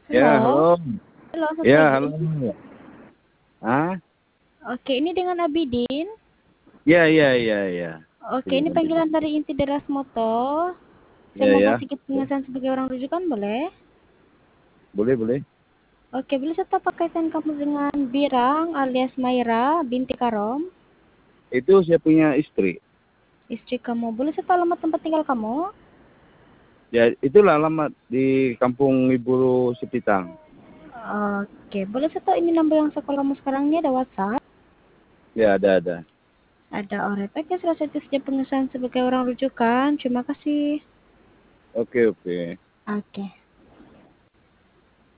Ya, Halo, halo. halo selamat Ya, pagi. halo. Ah, Oke, ini dengan Abidin. ya, ya, ya, ya. Oke, ini Dengan Bidi. panggilan dari inti Deras Moto. Saya Ya, mau ya. kasih penjelasan sebagai orang rujukan, boleh? Boleh, boleh. Oke, boleh saya tahu kaitan kamu dengan Birang alias Maira binti Karom, Itu saya punya istri. istri kamu. Boleh saya tahu alamat tempat tinggal kamu? Ya, itulah alamat di Kampung Ibu Sepitang. Oke, boleh saya tahu ini nomor yang saya call kamu sekarang ini ada WhatsApp? Ya, ada. Ada orang. Oke, sudah saya tulis pengesahan sebagai orang rujukan. Terima kasih. Oke, oke. Oke.